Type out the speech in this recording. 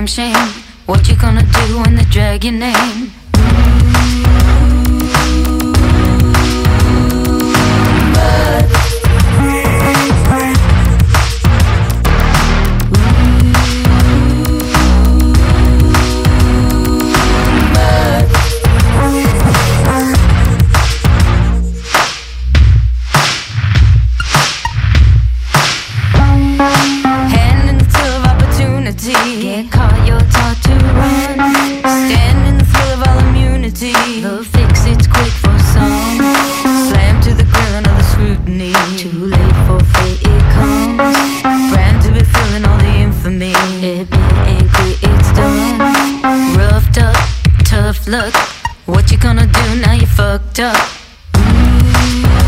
shame. What you gonna do when they drag your name? Get caught, you're taught to run. Stand in the thrill of all immunity. The fix, it's quick for some. Slam to the grill, another scrutiny. Too late for fate, it comes. Brand to be feeling all the infamy. Admit and quit, it's done. Roughed up, tough luck. What you gonna do now you fucked up?